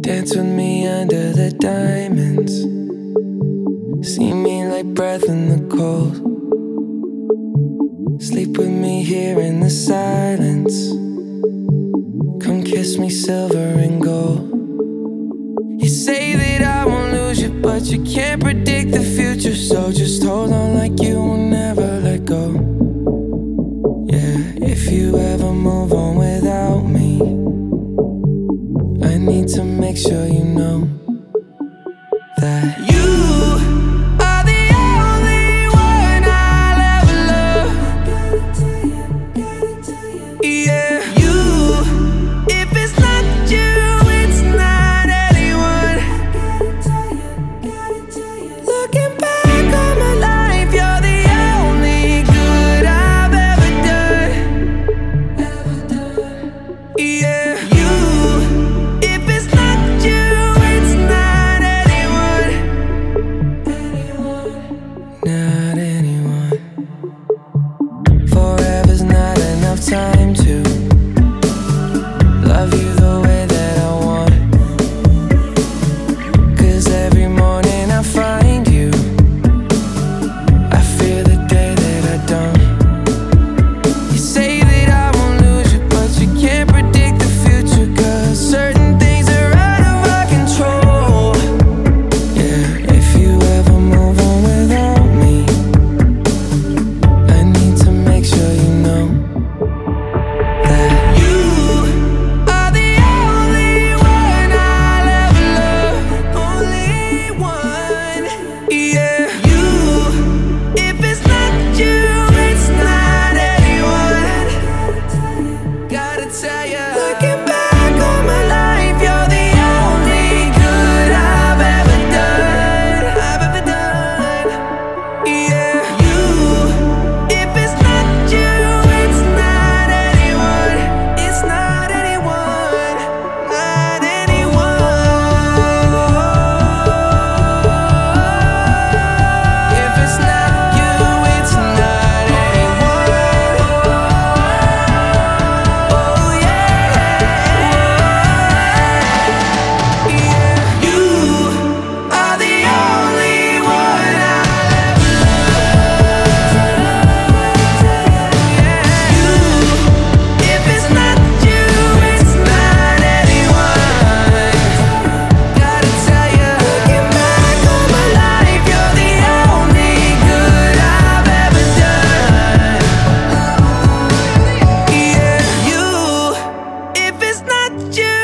Dance with me under the diamonds. See me like breath in the cold. Sleep with me here in the silence. Come kiss me silver and gold. You say that I won't lose you, but you can't predict the future. So just hold on like you will never let go. Yeah, if you ever move on without me, I need to make sure you know that you are the only one I'll ever love. Yeah, you, if it's not you, it's not anyone. Looking back on my life, you're the only good I've ever done. Yeah, you, if it's not you, it's not anyone. Not anyone. Forever's not enough time to love you the way that I want. 'Cause every morning I find you, I fear the day that I don't. You say that I won't lose you, but you can't predict the future. 'Cause certain things are out of our control. Yeah, if you ever move on without me, I need to make sure you know that you are the only one I'll ever love. Only one. Yeah, you, if it's not you, it's not anyone. Gotta tell ya, looking back on my life, you're the only good I've ever done. I've ever done. Yeah, you, if it's not you, it's not anyone. It's not anyone. Not anyone. If it's not you, it's not anyone. Oh yeah. Yeah, you are the only one I'll ever love. Yeah, you, if it's not you, it's not anyone. Gotta tell ya, looking back on my life, you're the only good I've ever done. Yeah, you, if it's not you,